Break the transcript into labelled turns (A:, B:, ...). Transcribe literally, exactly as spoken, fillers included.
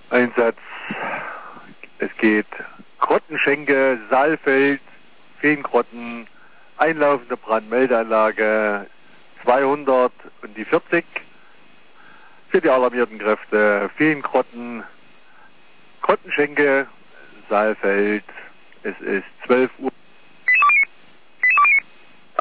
A: Einsatz. Es geht Grottenschenke, Saalfeld, Feengrotten, einlaufende Brandmeldeanlage zweihundert und die vierzig. Für die alarmierten Kräfte Feengrotten, Grottenschenke, Saalfeld. Es ist zwölf Uhr.